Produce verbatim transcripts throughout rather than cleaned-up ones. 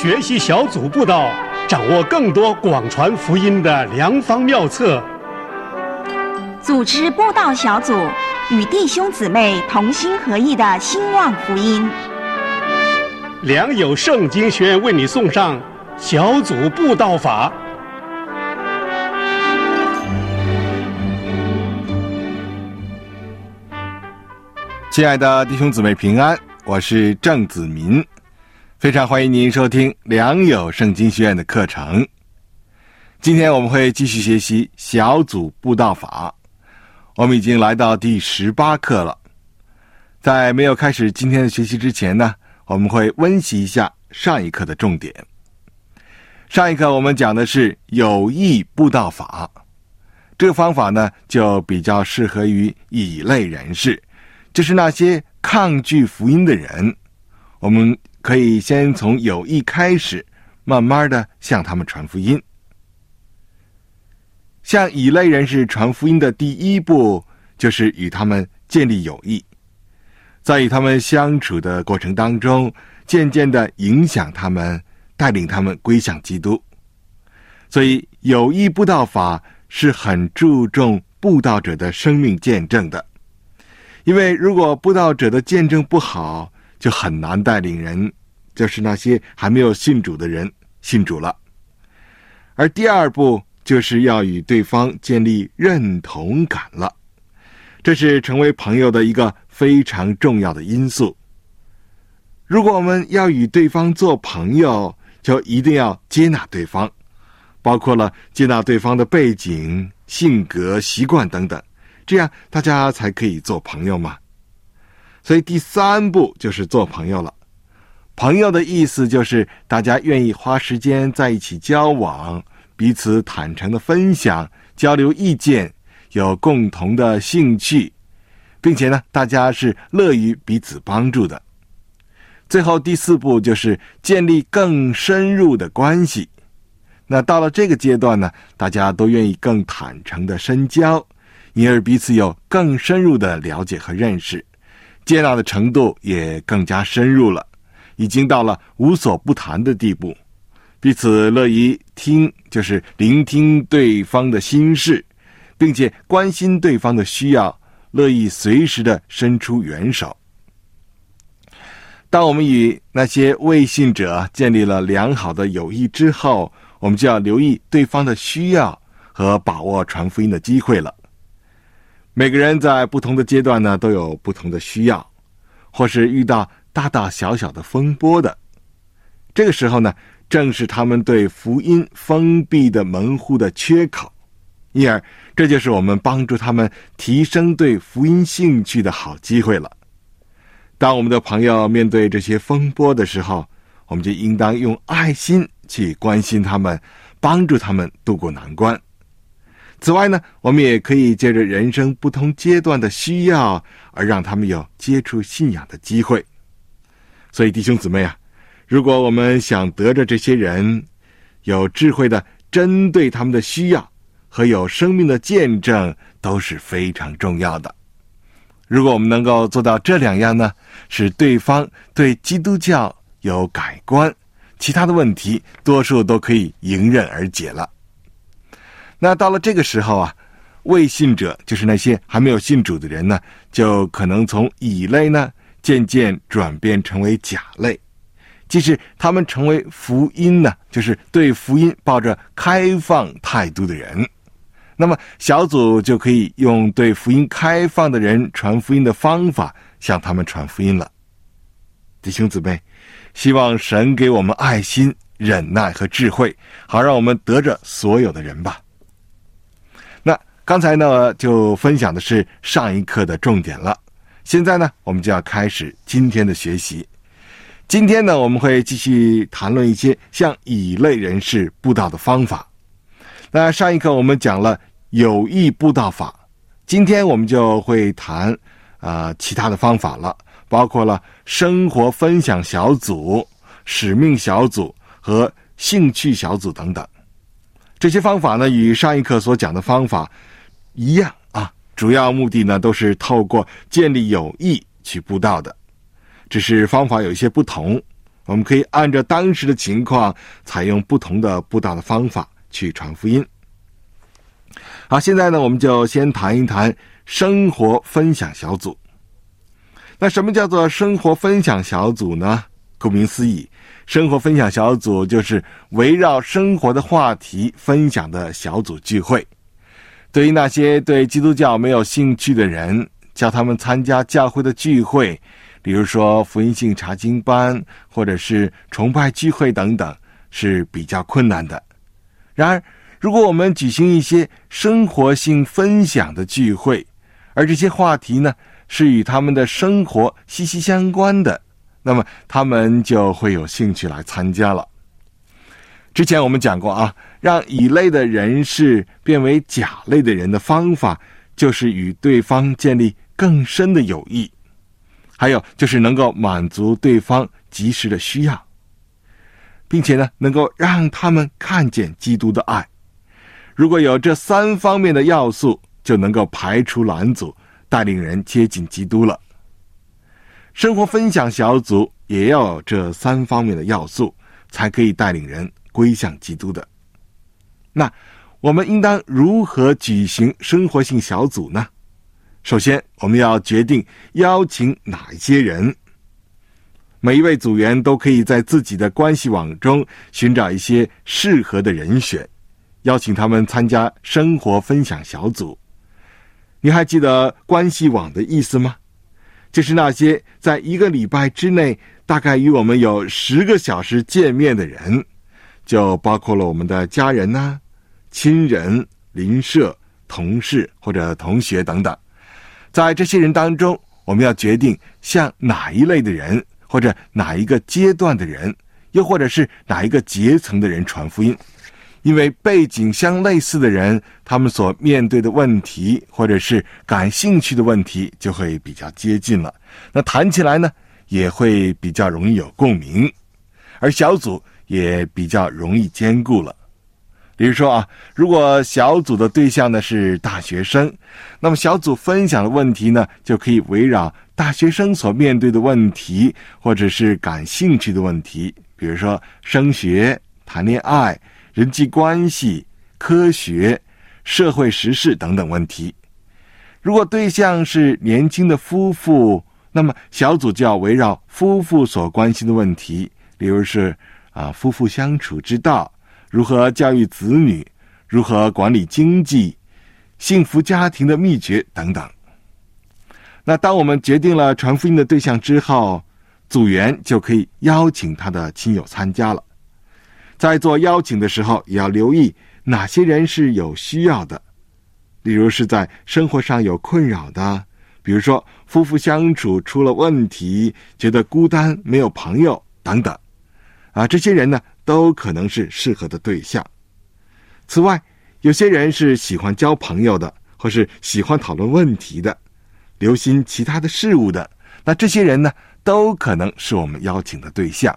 学习小组布道，掌握更多广传福音的良方妙策。 组织布道小组，与弟兄姊妹同心合意的兴旺福音。 良友圣经学院为你送上小组布道法。 亲爱的弟兄姊妹平安，我是郑子民，非常欢迎您收听良友圣经学院的课程。今天我们会继续学习小组布道法，我们已经来到第十八课了。在没有开始今天的学习之前呢，我们会温习一下上一课的重点。上一课我们讲的是有益布道法，这个方法呢就比较适合于乙类人士，就是那些抗拒福音的人。我们可以先从有益开始，慢慢的向他们传福音。向乙类人士传福音的第一步，就是与他们建立友谊，在与他们相处的过程当中，渐渐的影响他们，带领他们归向基督。所以有益布道法是很注重布道者的生命见证的，因为如果布道者的见证不好，就很难带领人，就是那些还没有信主的人信主了。而第二步就是要与对方建立认同感了，这是成为朋友的一个非常重要的因素。如果我们要与对方做朋友，就一定要接纳对方，包括了接纳对方的背景、性格、习惯等等，这样大家才可以做朋友嘛。所以第三步就是做朋友了。朋友的意思就是大家愿意花时间在一起交往，彼此坦诚的分享，交流意见，有共同的兴趣，并且呢，大家是乐于彼此帮助的。最后第四步就是建立更深入的关系。那到了这个阶段呢，大家都愿意更坦诚的深交，因而彼此有更深入的了解和认识，接纳的程度也更加深入了，已经到了无所不谈的地步，彼此乐于听，就是聆听对方的心事，并且关心对方的需要，乐意随时的伸出援手。当我们与那些未信者建立了良好的友谊之后，我们就要留意对方的需要和把握传福音的机会了。每个人在不同的阶段呢，都有不同的需要，或是遇到大大小小的风波的。这个时候呢，正是他们对福音封闭的门户的缺口，因而这就是我们帮助他们提升对福音兴趣的好机会了。当我们的朋友面对这些风波的时候，我们就应当用爱心去关心他们，帮助他们度过难关。此外呢，我们也可以借着人生不同阶段的需要，而让他们有接触信仰的机会。所以弟兄姊妹啊，如果我们想得着这些人，有智慧的针对他们的需要和有生命的见证都是非常重要的。如果我们能够做到这两样呢，使对方对基督教有改观，其他的问题多数都可以迎刃而解了。那到了这个时候啊，未信者，就是那些还没有信主的人呢，就可能从乙类呢渐渐转变成为甲类，即使他们成为福音呢，就是对福音抱着开放态度的人。那么小组就可以用对福音开放的人传福音的方法向他们传福音了。弟兄姊妹，希望神给我们爱心、忍耐和智慧，好让我们得着所有的人吧。那刚才呢就分享的是上一课的重点了，现在呢我们就要开始今天的学习。今天呢我们会继续谈论一些向乙类人士布道的方法。那上一课我们讲了有益布道法，今天我们就会谈呃其他的方法了，包括了生活分享小组、使命小组和兴趣小组等等。这些方法呢与上一课所讲的方法一样啊，主要目的呢都是透过建立友谊去布道的，只是方法有一些不同。 我们可以按照当时的情况，采用不同的布道的方法去传福音。好，现在呢，我们就先谈一谈生活分享小组。那什么叫做生活分享小组呢？顾名思义，生活分享小组就是围绕生活的话题分享的小组聚会。对于那些对基督教没有兴趣的人，叫他们参加教会的聚会，比如说福音性查经班或者是崇拜聚会等等，是比较困难的。然而，如果我们举行一些生活性分享的聚会，而这些话题呢，是与他们的生活息息相关的，那么他们就会有兴趣来参加了。之前我们讲过啊，让乙类的人士变为甲类的人的方法，就是与对方建立更深的友谊，还有就是能够满足对方及时的需要，并且呢，能够让他们看见基督的爱。如果有这三方面的要素，就能够排除拦阻，带领人接近基督了。生活分享小组也要有这三方面的要素，才可以带领人归向基督的。那我们应当如何举行生活性小组呢？首先，我们要决定邀请哪一些人。每一位组员都可以在自己的关系网中寻找一些适合的人选，邀请他们参加生活分享小组。你还记得关系网的意思吗？就是那些在一个礼拜之内大概与我们有十个小时见面的人，就包括了我们的家人啊、亲人、邻舍、同事或者同学等等。在这些人当中，我们要决定向哪一类的人，或者哪一个阶段的人，又或者是哪一个阶层的人传福音。因为背景相类似的人，他们所面对的问题或者是感兴趣的问题就会比较接近了，那谈起来呢也会比较容易有共鸣，而小组也比较容易兼顾了。比如说啊，如果小组的对象呢是大学生，那么小组分享的问题呢就可以围绕大学生所面对的问题，或者是感兴趣的问题，比如说升学、谈恋爱、人际关系、科学、社会时事等等问题。如果对象是年轻的夫妇，那么小组就要围绕夫妇所关心的问题，例如是啊夫妇相处之道，如何教育子女，如何管理经济，幸福家庭的秘诀等等。那当我们决定了传福音的对象之后，组员就可以邀请他的亲友参加了。在做邀请的时候，也要留意哪些人是有需要的，例如是在生活上有困扰的，比如说夫妇相处出了问题，觉得孤单没有朋友等等啊，这些人呢都可能是适合的对象。此外，有些人是喜欢交朋友的，或是喜欢讨论问题的，留心其他的事物的，那这些人呢都可能是我们邀请的对象。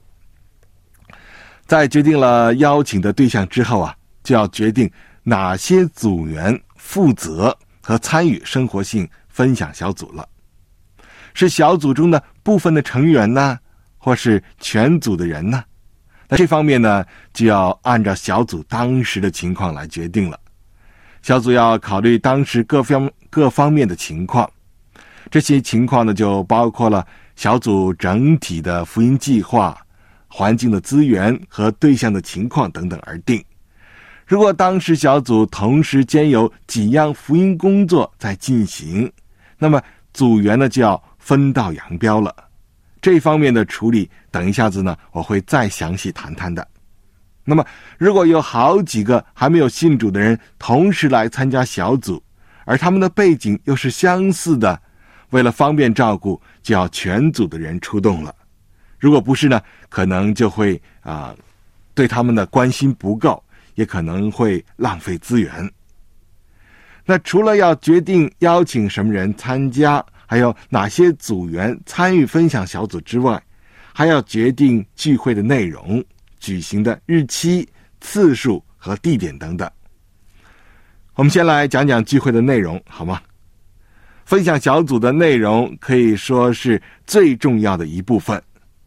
在决定了邀请的对象之后啊，就要决定哪些组员负责和参与生活性分享小组了。是小组中的部分的成员呢，或是全组的人呢？那这方面呢，就要按照小组当时的情况来决定了。小组要考虑当时各方各方面的情况，这些情况呢，就包括了小组整体的福音计划、环境的资源和对象的情况等等而定。如果当时小组同时间有几样福音工作在进行，那么组员呢就要分道扬镳了。这方面的处理，等一下子呢我会再详细谈谈的。那么如果有好几个还没有信主的人同时来参加小组，而他们的背景又是相似的，为了方便照顾，就要全组的人出动了。如果不是呢，可能就会啊、呃、对他们的关心不够，也可能会浪费资源。那除了要决定邀请什么人参加，还有哪些组员参与分享小组之外，还要决定聚会的内容、举行的日期、次数和地点等等。我们先来讲讲聚会的内容，好吗？分享小组的内容可以说是最重要的一部分。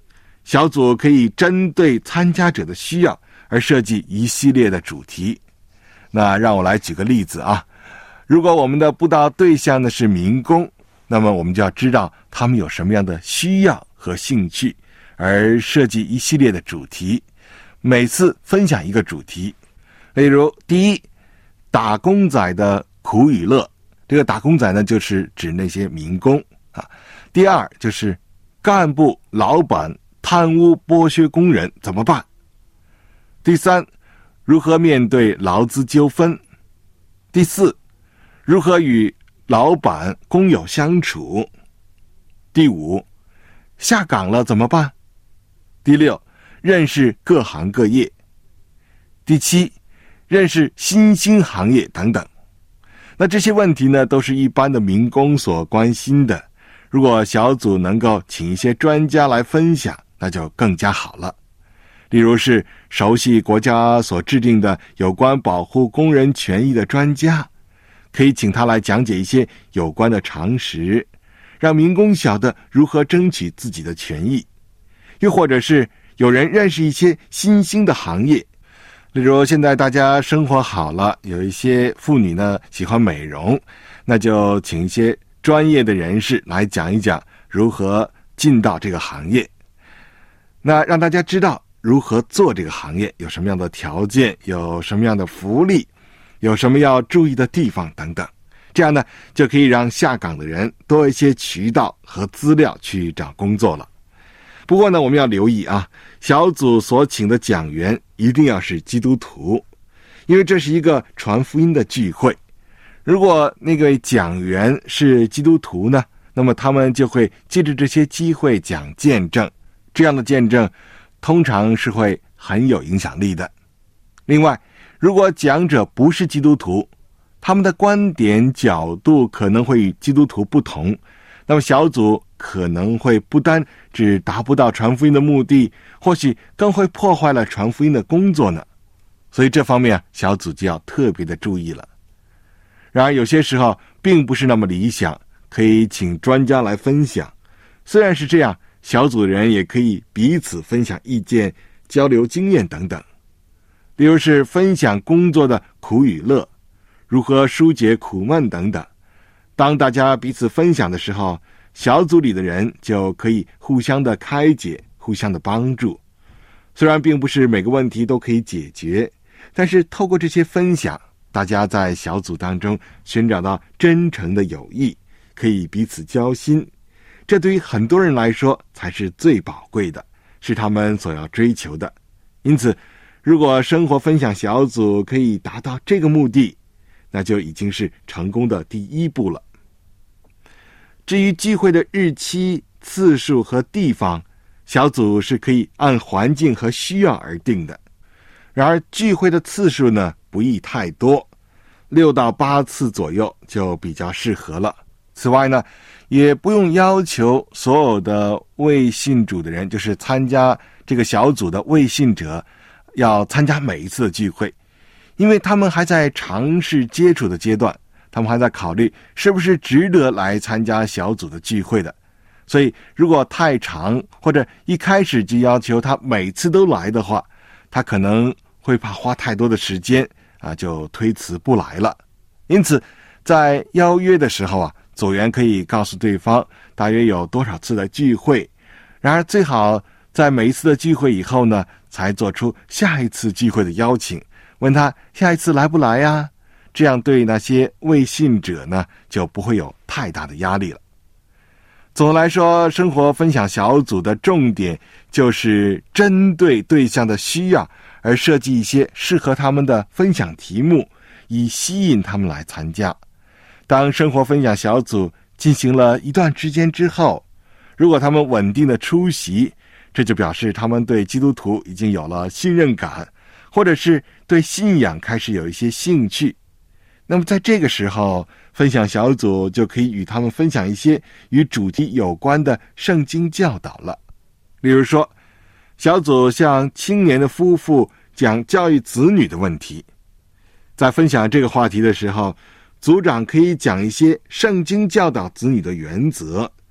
小组可以针对参加者的需要而设计一系列的主题。那让我来举个例子啊，如果我们的布道对象呢是民工，那么我们就要知道他们有什么样的需要和兴趣，而设计一系列的主题，每次分享一个主题。例如，第一，打工仔的苦与乐，这个打工仔呢就是指那些民工啊。第二，就是干部老板贪污剥削工人怎么办？第三，如何面对劳资纠纷？第四，如何与老板工友相处？第五，下岗了怎么办？第六，认识各行各业。第七，认识新兴行业等等。那这些问题呢，都是一般的民工所关心的。如果小组能够请一些专家来分享，那就更加好了。例如是熟悉国家所制定的有关保护工人权益的专家，可以请他来讲解一些有关的常识，让民工晓得如何争取自己的权益。又或者是有人认识一些新兴的行业，例如现在大家生活好了，有一些妇女呢喜欢美容，那就请一些专业的人士来讲一讲如何进到这个行业，那让大家知道如何做这个行业，有什么样的条件，有什么样的福利，有什么要注意的地方等等。这样呢，就可以让下岗的人多一些渠道和资料去找工作了。不过呢，我们要留意啊，小组所请的讲员一定要是基督徒，因为这是一个传福音的聚会。如果那个讲员是基督徒呢，那么他们就会借着这些机会讲见证，这样的见证通常是会很有影响力的。另外，如果讲者不是基督徒，他们的观点角度可能会与基督徒不同，那么小组可能会不单只达不到传福音的目的，或许更会破坏了传福音的工作呢。所以这方面小组就要特别的注意了。然而有些时候并不是那么理想，可以请专家来分享。虽然是这样，小组人也可以彼此分享意见，交流经验等等。例如是分享工作的苦与乐，如何疏解苦闷等等。当大家彼此分享的时候，小组里的人就可以互相的开解，互相的帮助。虽然并不是每个问题都可以解决，但是透过这些分享，大家在小组当中寻找到真诚的友谊，可以彼此交心。这对于很多人来说才是最宝贵的，是他们所要追求的。因此，如果生活分享小组可以达到这个目的，那就已经是成功的第一步了。至于聚会的日期、次数和地方，小组是可以按环境和需要而定的。然而聚会的次数呢，不宜太多，六到八次左右就比较适合了。此外呢，也不用要求所有的未信主的人，就是参加这个小组的未信者，要参加每一次的聚会，因为他们还在尝试接触的阶段，他们还在考虑是不是值得来参加小组的聚会的。所以如果太长，或者一开始就要求他每次都来的话，他可能会怕花太多的时间啊，就推辞不来了。因此在邀约的时候啊，组员可以告诉对方大约有多少次的聚会，然而最好在每一次的聚会以后呢，才做出下一次聚会的邀请，问他下一次来不来呀？这样对那些未信者呢，就不会有太大的压力了。总的来说，生活分享小组的重点就是针对对象的需要而设计一些适合他们的分享题目，以吸引他们来参加。当生活分享小组进行了一段时间之后，如果他们稳定的出席，这就表示他们对基督徒已经有了信任感，或者是对信仰开始有一些兴趣。那么在这个时候，分享小组就可以与他们分享一些与主题有关的圣经教导了。例如说，小组向青年的夫妇讲教育子女的问题。在分享这个话题的时候，组长可以讲一些圣经教导子女的原则，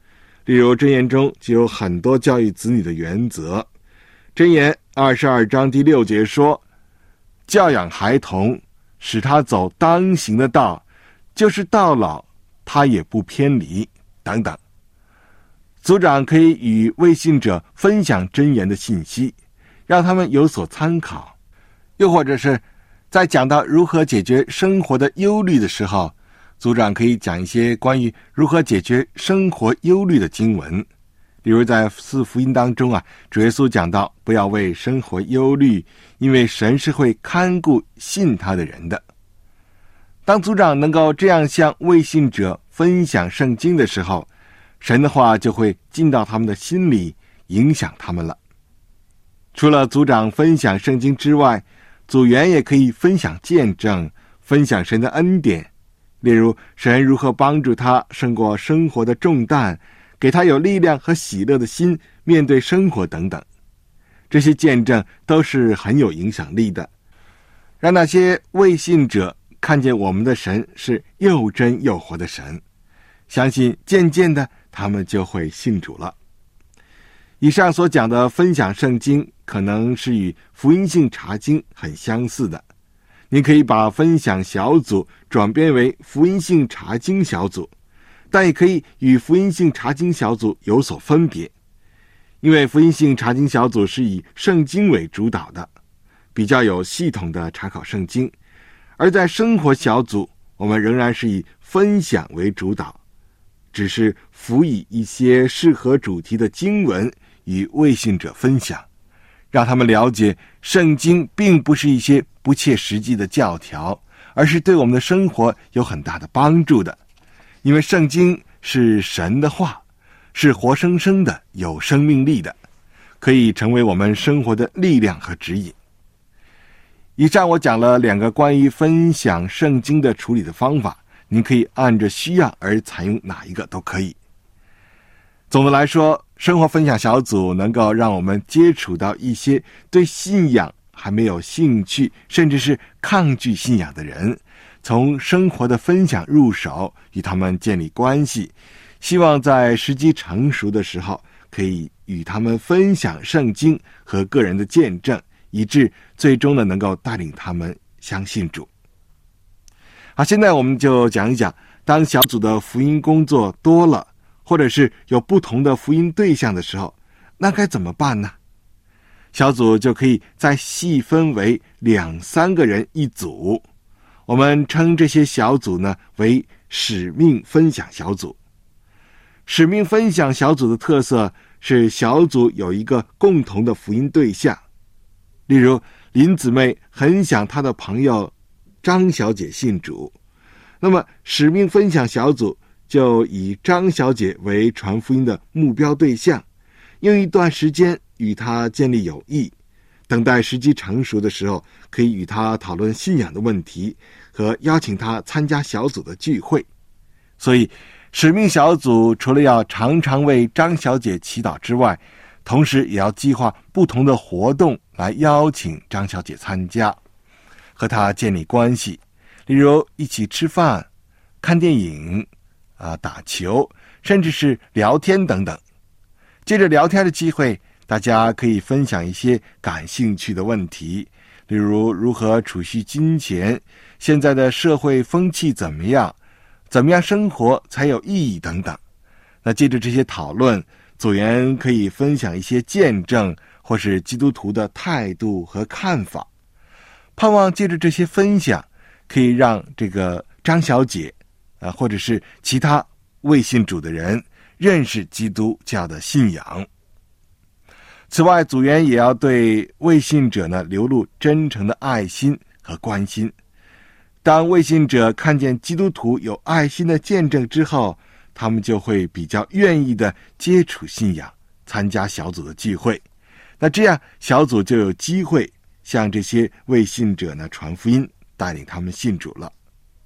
例如箴言中就有很多教育子女的原则。箴言二十二章第六节说，教养孩童，使他走当行的道，就是到老他也不偏离，等等。组长可以与未信者分享箴言的信息，让他们有所参考。又或者是在讲到如何解决生活的忧虑的时候，组长可以讲一些关于如何解决生活忧虑的经文。例如在四福音当中啊，主耶稣讲到不要为生活忧虑，因为神是会看顾信他的人的。当组长能够这样向未信者分享圣经的时候，神的话就会进到他们的心里，影响他们了。除了组长分享圣经之外，组员也可以分享见证，分享神的恩典。例如神如何帮助他胜过生活的重担，给他有力量和喜乐的心面对生活等等。这些见证都是很有影响力的，让那些未信者看见我们的神是又真又活的神，相信渐渐的他们就会信主了。以上所讲的分享圣经可能是与福音性查经很相似的，您可以把分享小组转变为福音性查经小组，但也可以与福音性查经小组有所分别。因为福音性查经小组是以圣经为主导的，比较有系统的查考圣经，而在生活小组我们仍然是以分享为主导，只是辅以一些适合主题的经文与未信者分享，让他们了解圣经并不是一些不切实际的教条，而是对我们的生活有很大的帮助的。因为圣经是神的话，是活生生的，有生命力的，可以成为我们生活的力量和指引。以上我讲了两个关于分享圣经的处理的方法，您可以按着需要而采用哪一个都可以。总的来说，生活分享小组能够让我们接触到一些对信仰还没有兴趣，甚至是抗拒信仰的人，从生活的分享入手，与他们建立关系，希望在时机成熟的时候，可以与他们分享圣经和个人的见证，以致最终呢能够带领他们相信主。好，现在我们就讲一讲，当小组的福音工作多了，或者是有不同的福音对象的时候，那该怎么办呢？小组就可以再细分为两三个人一组，我们称这些小组呢为使命分享小组。使命分享小组的特色是小组有一个共同的福音对象，例如林姊妹很想她的朋友张小姐信主，那么使命分享小组就以张小姐为传福音的目标对象，用一段时间与她建立友谊，等待时机成熟的时候，可以与她讨论信仰的问题，和邀请她参加小组的聚会。所以使命小组除了要常常为张小姐祈祷之外，同时也要计划不同的活动来邀请张小姐参加，和她建立关系，例如一起吃饭、看电影、啊、打球，甚至是聊天等等。借着聊天的机会，大家可以分享一些感兴趣的问题，例如如何储蓄金钱，现在的社会风气怎么样，怎么样生活才有意义等等。那借着这些讨论，组员可以分享一些见证，或是基督徒的态度和看法。盼望借着这些分享，可以让这个张小姐啊，或者是其他未信主的人认识基督教的信仰。此外，组员也要对未信者呢流露真诚的爱心和关心。当未信者看见基督徒有爱心的见证之后，他们就会比较愿意的接触信仰，参加小组的聚会。那这样小组就有机会向这些未信者呢传福音，带领他们信主了。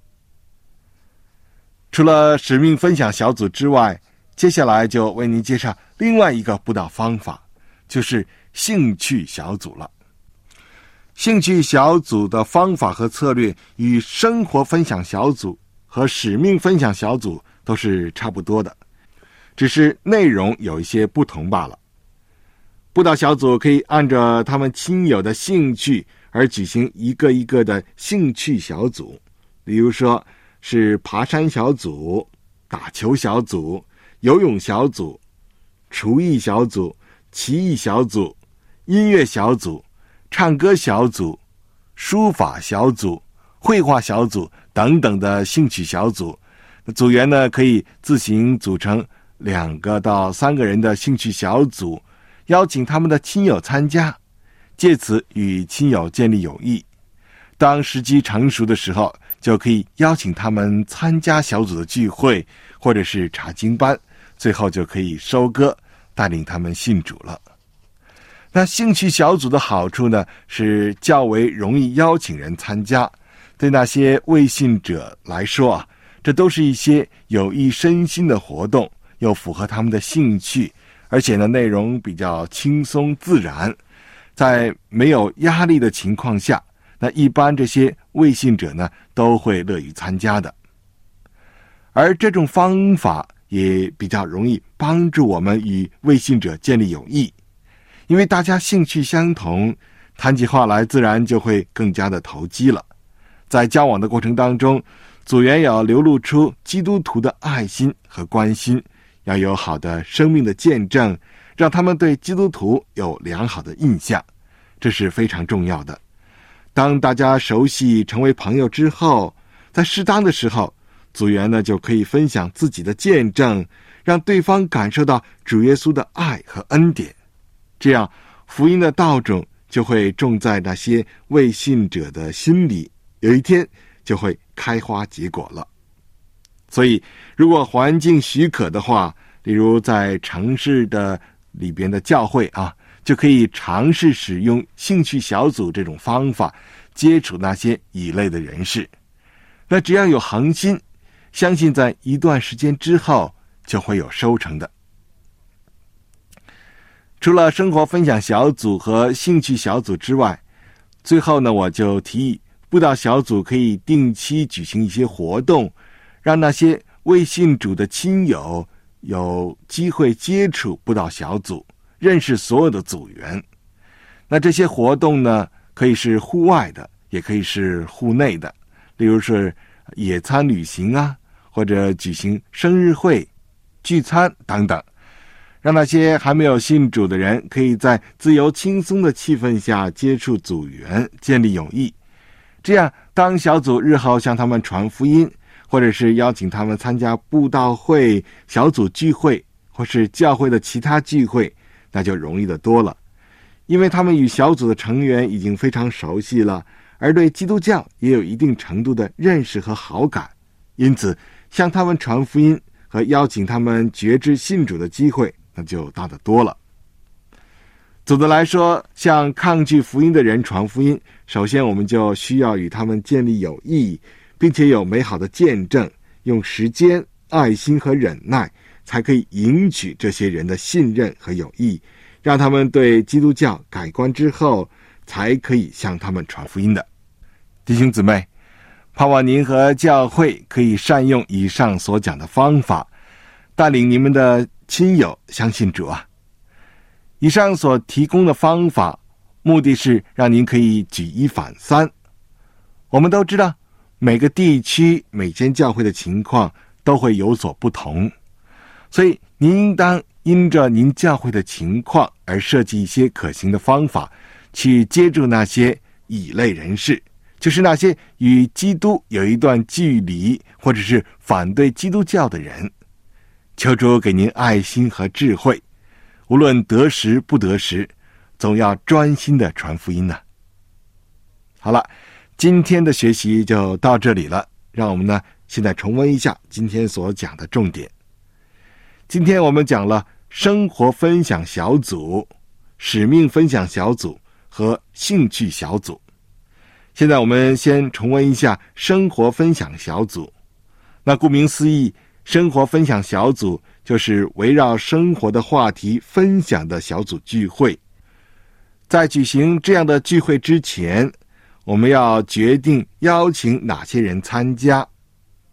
除了使命分享小组之外，接下来就为您介绍另外一个布道方法，就是兴趣小组了。兴趣小组的方法和策略与生活分享小组和使命分享小组都是差不多的。 只是内容有一些不同罢了。布道小组可以按照他们亲友的兴趣而举行一个一个的兴趣小组，比如说是爬山小组、打球小组、游泳小组、厨艺小组、棋艺小组、音乐小组、唱歌小组、书法小组、绘画小组等等的兴趣小组。组员呢可以自行组成两个到三个人的兴趣小组，邀请他们的亲友参加，借此与亲友建立友谊。当时机成熟的时候，就可以邀请他们参加小组的聚会或者是查经班，最后就可以收割，带领他们信主了。那兴趣小组的好处呢，是较为容易邀请人参加。对那些未信者来说啊，这都是一些有益身心的活动，又符合他们的兴趣，而且呢内容比较轻松自然，在没有压力的情况下，那一般这些未信者呢都会乐于参加的。而这种方法也比较容易帮助我们与未信者建立友谊，因为大家兴趣相同，谈起话来自然就会更加的投机了。在交往的过程当中，组员要流露出基督徒的爱心和关心，要有好的生命的见证，让他们对基督徒有良好的印象，这是非常重要的。当大家熟悉成为朋友之后，在适当的时候，组员呢就可以分享自己的见证，让对方感受到主耶稣的爱和恩典，这样福音的道种就会种在那些未信者的心里，有一天就会开花结果了。所以如果环境许可的话，例如在城市的里边的教会啊，就可以尝试使用兴趣小组这种方法，接触那些异类的人士。那只要有恒心，相信在一段时间之后就会有收成的。除了生活分享小组和兴趣小组之外，最后呢，我就提议布道小组可以定期举行一些活动，让那些未信主的亲友有机会接触布道小组，认识所有的组员。那这些活动呢，可以是户外的，也可以是户内的，例如是野餐旅行啊，或者举行生日会、聚餐等等，让那些还没有信主的人可以在自由轻松的气氛下接触组员，建立友谊。这样当小组日后向他们传福音，或者是邀请他们参加布道会、小组聚会，或是教会的其他聚会，那就容易得多了。因为他们与小组的成员已经非常熟悉了，而对基督教也有一定程度的认识和好感，因此向他们传福音和邀请他们决志信主的机会那就大得多了。总的来说，向抗拒福音的人传福音，首先我们就需要与他们建立友谊，并且有美好的见证，用时间、爱心和忍耐，才可以赢取这些人的信任和友谊，让他们对基督教改观之后，才可以向他们传福音的。弟兄姊妹，盼望您和教会可以善用以上所讲的方法，带领你们的亲友相信主啊。以上所提供的方法，目的是让您可以举一反三。我们都知道，每个地区、每间教会的情况都会有所不同，所以您应当因着您教会的情况而设计一些可行的方法，去接住那些异类人士，就是那些与基督有一段距离，或者是反对基督教的人。求主给您爱心和智慧，无论得时不得时，总要专心的传福音呢。好了，今天的学习就到这里了，让我们呢现在重温一下今天所讲的重点。今天我们讲了生活分享小组、使命分享小组和兴趣小组。现在我们先重温一下生活分享小组。那顾名思义，生活分享小组就是围绕生活的话题分享的小组聚会。在举行这样的聚会之前，我们要决定邀请哪些人参加。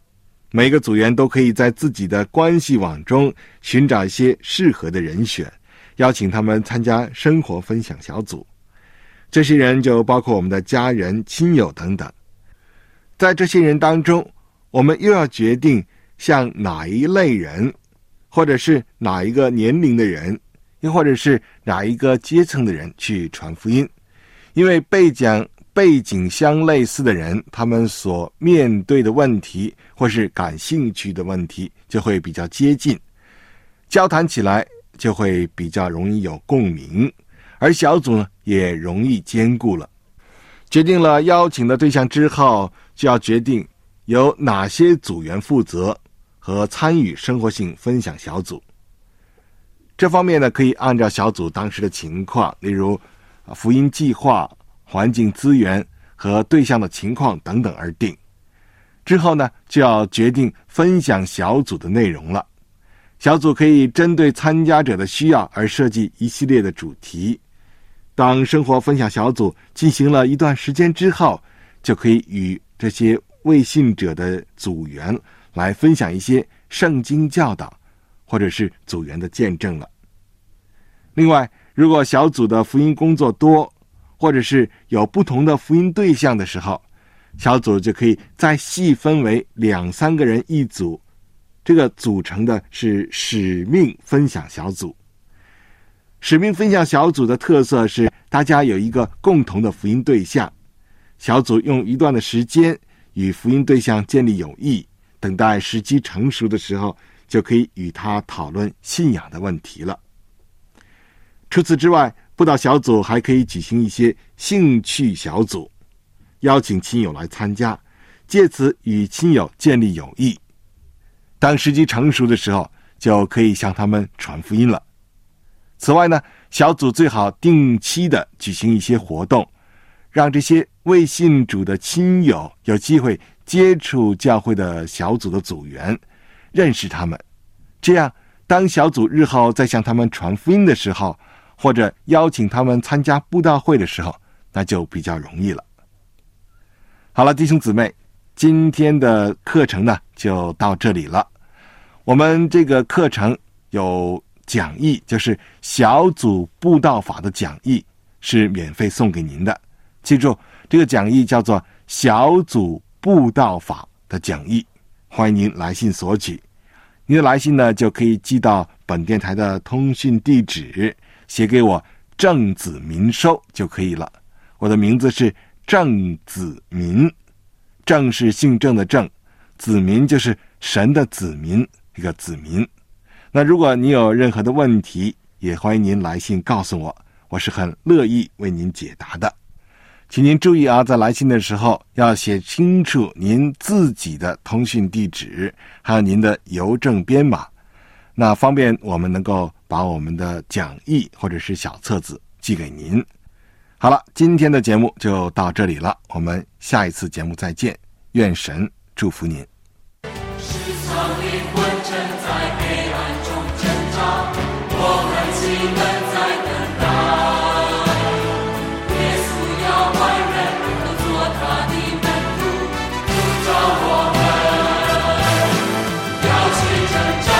每个组员都可以在自己的关系网中寻找一些适合的人选，邀请他们参加生活分享小组。这些人就包括我们的家人、亲友等等。在这些人当中，我们又要决定向哪一类人，或者是哪一个年龄的人，又或者是哪一个阶层的人去传福音。因为背景背景相类似的人，他们所面对的问题或是感兴趣的问题就会比较接近，交谈起来就会比较容易有共鸣，而小组呢也容易兼顾了。决定了邀请的对象之后，就要决定由哪些组员负责和参与生活性分享小组。这方面呢，可以按照小组当时的情况，例如福音计划、环境资源和对象的情况等等而定。之后呢，就要决定分享小组的内容了。小组可以针对参加者的需要而设计一系列的主题。当生活分享小组进行了一段时间之后，就可以与这些未信者的组员来分享一些圣经教导，或者是组员的见证了。另外，如果小组的福音工作多，或者是有不同的福音对象的时候，小组就可以再细分为两三个人一组，这个组成的是使命分享小组。使命分享小组的特色是大家有一个共同的福音对象，小组用一段的时间与福音对象建立友谊，等待时机成熟的时候，就可以与他讨论信仰的问题了。除此之外，布道小组还可以举行一些兴趣小组，邀请亲友来参加，借此与亲友建立友谊。当时机成熟的时候，就可以向他们传福音了。此外呢，小组最好定期的举行一些活动，让这些未信主的亲友有机会接触教会的小组的组员，认识他们。这样，当小组日后再向他们传福音的时候，或者邀请他们参加布道会的时候，那就比较容易了。好了，弟兄姊妹，今天的课程呢就到这里了。我们这个课程有讲义，就是小组布道法的讲义，是免费送给您的。记住，这个讲义叫做小组布道法的讲义，欢迎您来信索取。您的来信呢，就可以寄到本电台的通讯地址，写给我郑子民收就可以了。我的名字是郑子民，郑是姓郑的郑，子民就是神的子民，一个子民。那如果你有任何的问题，也欢迎您来信告诉我，我是很乐意为您解答的。请您注意啊，在来信的时候要写清楚您自己的通讯地址，还有您的邮政编码，那方便我们能够把我们的讲义或者是小册子寄给您。好了，今天的节目就到这里了，我们下一次节目再见，愿神祝福您。 世上灵魂正在黑暗中挣扎，我们岂能在等待？耶稣要万人都做他的门徒，主召我们要去挣扎，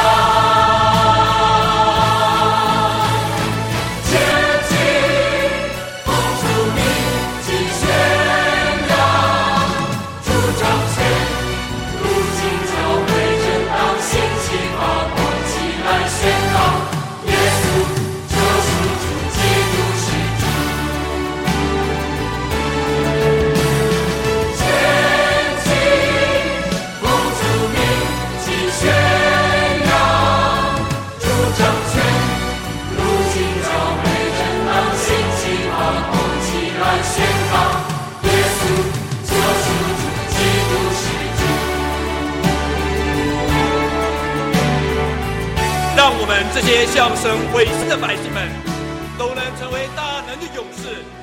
前进，奉主名去宣扬，主掌权，如今教会正当兴起，发光起来宣告，耶稣救赎主，基督是主。前进，奉主名去宣扬，主掌权，如今教会正当兴起，发光起来宣告，耶稣救赎主，基督是主。 让我们这些向神委身的百姓们，都能成为大能的勇士。